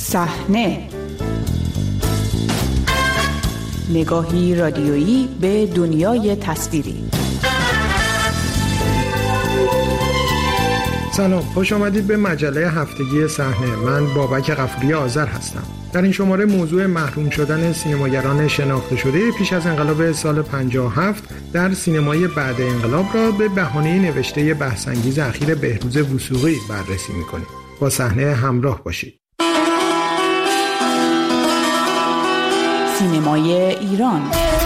صحنه، نگاهی رادیویی به دنیای تصویری. سلام، خوش آمدید به مجله هفتگی صحنه. من بابک غفوری آذر هستم. در این شماره موضوع محروم شدن سینماگران شناخته شده پیش از انقلاب سال 57 در سینمای بعد انقلاب را به بهانه نوشته بحث‌انگیز اخیر بهروز وثوقی بررسی می‌کنیم. با صحنه همراه باشید. سینمای ایران.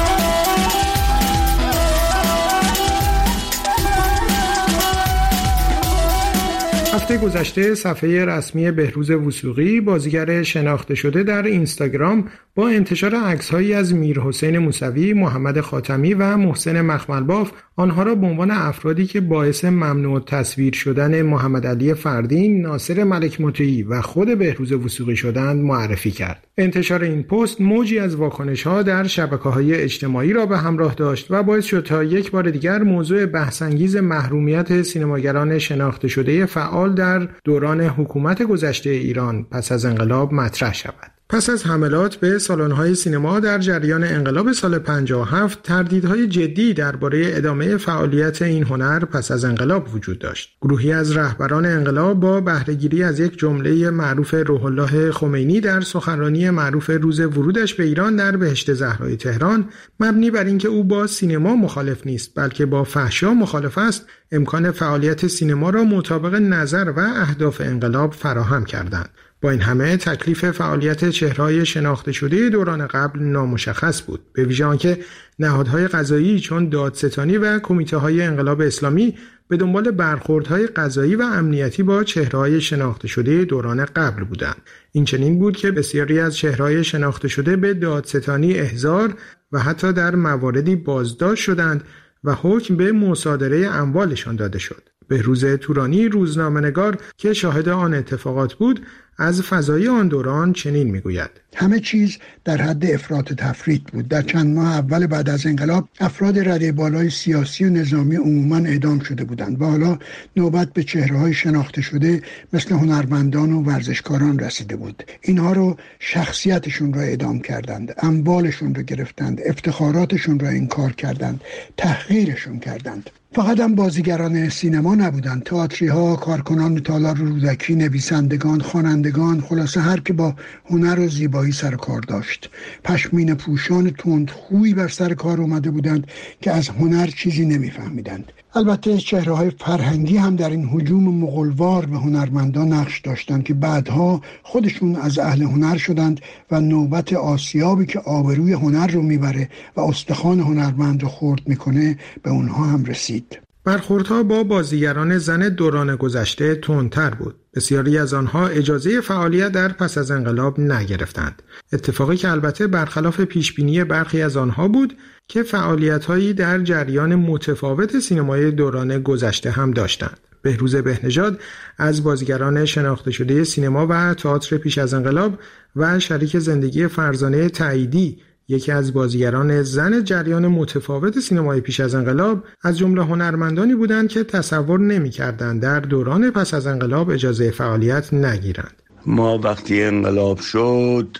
هفته گذشته صفحه رسمی بهروز وثوقی، بازیگر شناخته شده، در اینستاگرام با انتشار عکس‌هایی از میرحسین موسوی، محمد خاتمی و محسن مخملباف آنها را به عنوان افرادی که باعث ممنوع تصویر شدن محمد علی فردین، ناصر ملک مطیعی و خود بهروز وثوقی شدند معرفی کرد. انتشار این پست موجی از واکنش‌ها در شبکه‌های اجتماعی را به همراه داشت و باعث شد تا یک بار دیگر موضوع بحث‌انگیز محرومیت سینماگران شناخته شده فعال در دوران حکومت گذشته ایران پس از انقلاب مطرح شود. پس از حملات به سالن‌های سینما در جریان انقلاب سال 57 تردیدهای جدی درباره ادامه فعالیت این هنر پس از انقلاب وجود داشت. گروهی از رهبران انقلاب با بهره‌گیری از یک جمله معروف روح الله خمینی در سخنرانی معروف روز ورودش به ایران در بهشت زهرای تهران، مبنی بر اینکه او با سینما مخالف نیست بلکه با فحشا مخالف است، امکان فعالیت سینما را مطابق نظر و اهداف انقلاب فراهم کردند. با این همه تکلیف فعالیت چهره‌های شناخته شده دوران قبل نامشخص بود، به ویژه آنکه نهادهای قضایی چون دادستانی و کمیته‌های انقلاب اسلامی به دنبال برخوردهای قضایی و امنیتی با چهره‌های شناخته شده دوران قبل بودند. این چنین بود که بسیاری از چهره‌های شناخته شده به دادستانی احضار و حتی در مواردی بازداشت شدند و حکم به مصادره اموالشان داده شد. بهروز تورانی، روزنامه‌نگار که شاهد آن اتفاقات بود، از فضای آن دوران چنین میگوید: همه چیز در حد افراط و تفریط بود. در چند ماه اول بعد از انقلاب افراد رده بالای سیاسی و نظامی عموما اعدام شده بودند و حالا نوبت به چهره‌های شناخته شده مثل هنرمندان و ورزشکاران رسیده بود. اینها رو شخصیتشون را اعدام کردند، اموالشون را گرفتند، افتخاراتشون را انکار کردند، تحقیرشون کردند. فقط هم بازیگران سینما نبودند، تئاتری‌ها، کارکنان تالار رودکی، نویسندگان، خوانندگان، خلاصه هر که با هنر و زیبایی سر کار داشت. پشمینه پوشان تندخویی بر سر کار اومده بودند که از هنر چیزی نمیفهمیدند. البته چهره‌های فرهنگی هم در این هجوم مغولوار به هنرمندان نقش داشتند که بعدها خودشون از اهل هنر شدند و نوبت آسیابی که آبروی هنر رو میبره و استخوان هنرمند رو خرد میکنه به اونها هم رسید. برخوردها با بازیگران زن دوران گذشته تندتر بود. بسیاری از آنها اجازه فعالیت در پس از انقلاب نگرفتند. اتفاقی که البته برخلاف پیشبینی برخی از آنها بود که فعالیت‌هایی در جریان متفاوت سینمای دوران گذشته هم داشتند. بهروز بهنژاد از بازیگران شناخته شده سینما و تئاتر پیش از انقلاب و شریک زندگی فرزانه تاییدی، یکی از بازیگران زن جریان متفاوت سینمای پیش از انقلاب، از جمله هنرمندانی بودند که تصور نمی‌کردند در دوران پس از انقلاب اجازه فعالیت نگیرند. ما وقتی انقلاب شد،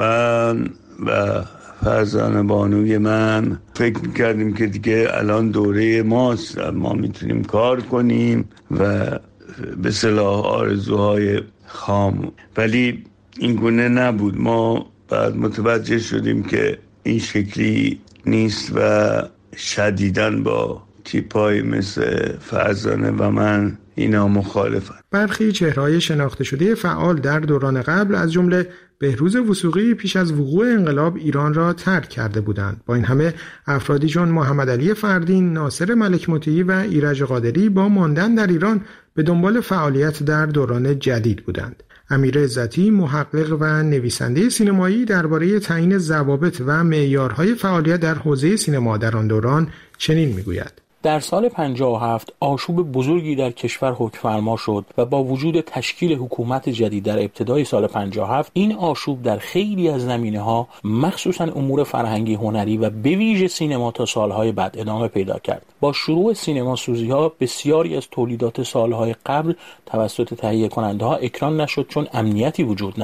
من و فرزانه بانوی من فکر می‌کردیم که دیگه الان دوره ماست، ما میتونیم کار کنیم و به صلاح آرزوهای خام، ولی این گونه نبود. ما بعد متوجه شدیم که این شکلی نیست و شدیداً با تیپای مثل فرزانه و من اینا مخالفن. برخی چهره‌های شناخته شده فعال در دوران قبل از جمله بهروز وثوقی پیش از وقوع انقلاب ایران را ترک کرده بودند. با این همه افرادی چون محمد علی فردین، ناصر ملک مطیعی و ایرج قادری با ماندن در ایران به دنبال فعالیت در دوران جدید بودند. امیر عزتی، محقق و نویسنده سینمایی، درباره تعیین ضوابط و معیارهای فعالیت در حوزه سینما در آن دوران چنین میگوید: در سال 57 آشوب بزرگی در کشور حکمفرما شد و با وجود تشکیل حکومت جدید در ابتدای سال 57 این آشوب در خیلی از زمینه‌ها مخصوصاً امور فرهنگی هنری و به ویژه سینما تا سالهای بعد ادامه پیدا کرد. با شروع سینما سوزی‌ها بسیاری از تولیدات سالهای قبل توسط تهیه کننده‌ها اکران نشد چون امنیتی وجود نداشت.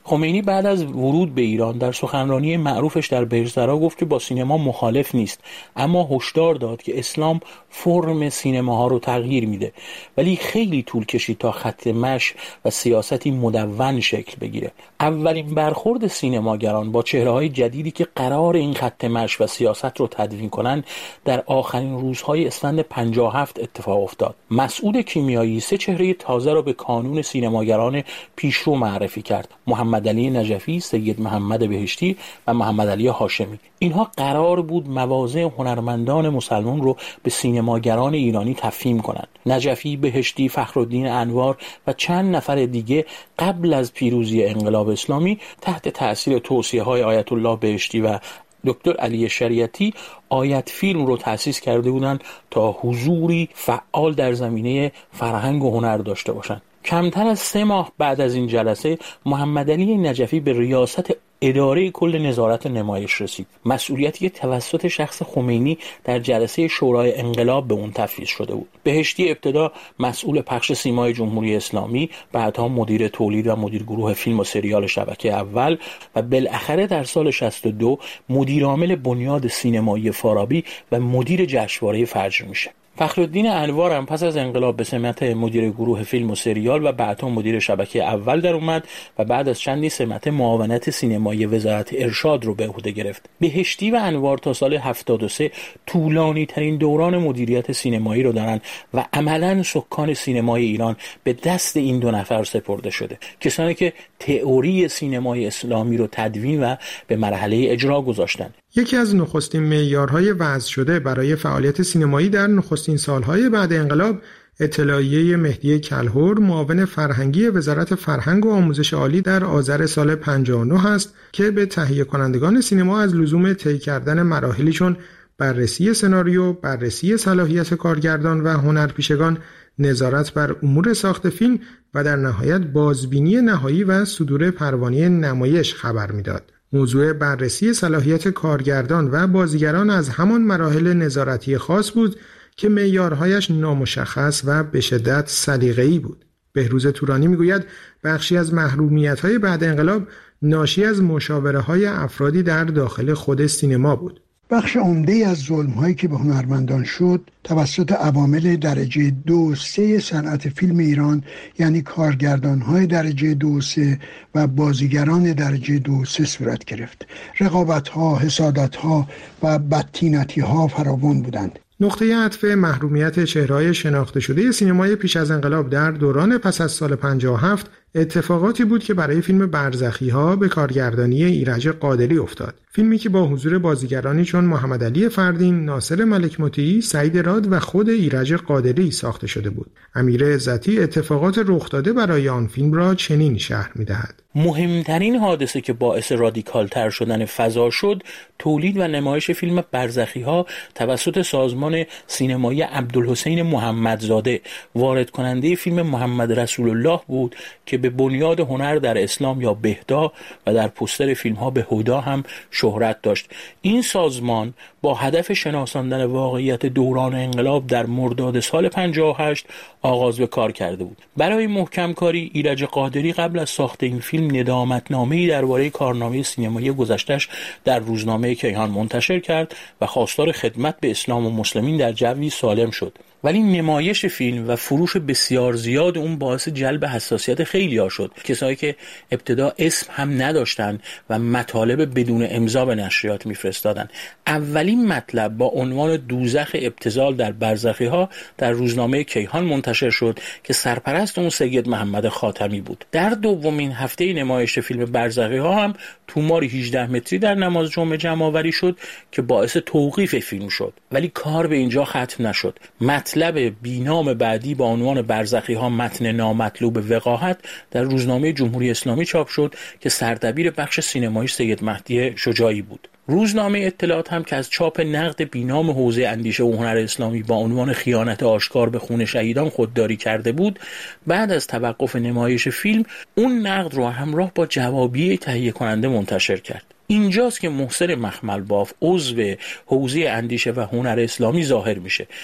خمینی بعد از ورود به ایران در سخنرانی معروفش در بهشت‌زرا گفت که با سینما مخالف نیست، اما هشدار داد که اسلام فرم سینماها رو تغییر میده، ولی خیلی طول کشید تا خط مشی و سیاستی مدون شکل بگیره. اولین برخورد سینماگران با چهره‌های جدیدی که قرار این خط مشی و سیاست رو تدوین کنن در آخرین روزهای اسفند 57 اتفاق افتاد. مسعود کیمیایی 3 چهره تازه را به کانون سینماگران پیشرو معرفی کرد: محمد علی نجفی، سید محمد بهشتی و محمد علی هاشمی. اینها قرار بود مواضع هنرمندان مسلمان رو به سینماگران ایرانی تفهیم کنند. نجفی، بهشتی، فخرالدین انوار و چند نفر دیگه قبل از پیروزی انقلاب اسلامی تحت تأثیر توصیه‌های آیت الله بهشتی و دکتر علی شریعتی آیت فیلم رو تأسیس کرده بودند تا حضوری فعال در زمینه فرهنگ و هنر داشته باشند. کمتر از 3 ماه بعد از این جلسه محمد علی نجفی به ریاست اداره کل نظارت نمایش رسید، مسئولیتی که توسط شخص خمینی در جلسه شورای انقلاب به اون تفویض شده بود. بهشتی ابتدا مسئول پخش سیمای جمهوری اسلامی، بعدها مدیر تولید و مدیر گروه فیلم و سریال شبکه اول و بالاخره در سال 62 مدیر عامل بنیاد سینمایی فارابی و مدیر جشنواره فجر میشه. فخرالدین انوار هم پس از انقلاب به سمت مدیر گروه فیلم و سریال و بعدها مدیر شبکه اول در اومد و بعد از چندی سمت معاونت سینمایی وزارت ارشاد رو به عهده گرفت. بهشتی و انوار تا سال 73 طولانی ترین دوران مدیریت سینمایی رو دارن و عملاً سکان سینمای ایران به دست این 2 نفر سپرده شده، کسانی که تئوری سینمای اسلامی رو تدوین و به مرحله اجرا گذاشتن. یکی از نخستین معیارهای وضع شده برای فعالیت سینمایی در نخستین سالهای بعد انقلاب اطلاعیه مهدی کلهر، معاون فرهنگی وزارت فرهنگ و آموزش عالی در آذر سال 59 است که به تهیه کنندگان سینما از لزوم طی کردن مراحلی چون بررسی سناریو، بررسی صلاحیت کارگردان و هنرپیشگان، نظارت بر امور ساخت فیلم و در نهایت بازبینی نهایی و صدور پروانه نمایش خبر می‌داد. موضوع بررسی صلاحیت کارگردان و بازیگران از همان مراحل نظارتی خاص بود که معیارهایش نامشخص و به شدت سلیقه‌ای بود. بهروز تورانی میگوید بخشی از محرومیت‌های بعد انقلاب ناشی از مشاوره‌های افرادی در داخل خود سینما بود. بخش عمده از ظلم‌هایی که به هنرمندان شد توسط عوامل درجه 2 و 3 صنعت فیلم ایران، یعنی کارگردان‌های درجه 2 و 3 و بازیگران درجه 2 و 3 صورت گرفت. رقابت‌ها، حسادت‌ها و بدتینتی‌ها فراوان بودند. نقطه عطف محرومیت چهره‌های شناخته شده سینمای پیش از انقلاب در دوران پس از سال 57 اتفاقاتی بود که برای فیلم برزخی‌ها به کارگردانی ایرج قادری افتاد. فیلمی که با حضور بازیگرانی چون محمد علی فردین، ناصر ملک مطیعی، سعید راد و خود ایرج قادری ساخته شده بود. امیر عزتی اتفاقات رخ داده برای آن فیلم را چنین شرح می‌دهد: مهمترین حادثه که باعث رادیکال‌تر شدن فضا شد، تولید و نمایش فیلم برزخی‌ها توسط سازمان سینمایی عبدالحسین محمدزاده، وارد کننده فیلم محمد رسول الله بود که به بنیاد هنر در اسلام یا بهدا و در پوستر فیلم‌ها به هدا هم شهرت داشت. این سازمان با هدف شناساندن واقعیت دوران انقلاب در مرداد سال 58 آغاز به کار کرده بود. برای محکم کاری، ایرج قادری قبل از ساخت این فیلم ندامتنامه‌ای درباره کارنامه سینمایی گذشته‌اش در روزنامه کیهان منتشر کرد و خواستار خدمت به اسلام و مسلمین در جوی سالم شد. ولی نمایش فیلم و فروش بسیار زیاد اون باعث جلب حساسیت خیلی‌ها شد. کسایی که ابتدا اسم هم نداشتن و مطالب بدون امضا به نشریات میفرستادن. اولین مطلب با عنوان دوزخ ابتذال در برزخی‌ها در روزنامه کیهان منتشر شد که سرپرست اون سید محمد خاتمی بود. در دومین هفته نمایش فیلم برزخی‌ها هم توماری 18 متری در نماز جمعه جمع‌آوری شد که باعث توقیف فیلم شد. ولی کار به اینجا ختم نشد. مطلب بینام بعدی با عنوان برزخی‌ها متن نامطلوب وقاحت در روزنامه جمهوری اسلامی چاپ شد که سردبیر بخش سینمایی سید مهدی شجاعی بود. روزنامه اطلاعات هم که از چاپ نقد بینام حوزه اندیشه و هنر اسلامی با عنوان خیانت آشکار به خون شهیدان خودداری کرده بود، بعد از توقف نمایش فیلم اون نقد رو همراه با جوابیه تهیه کننده منتشر کرد. اینجاست که محسن مخملباف عضو حوزه اندیشه و هنر اسلامی ظاهر میشه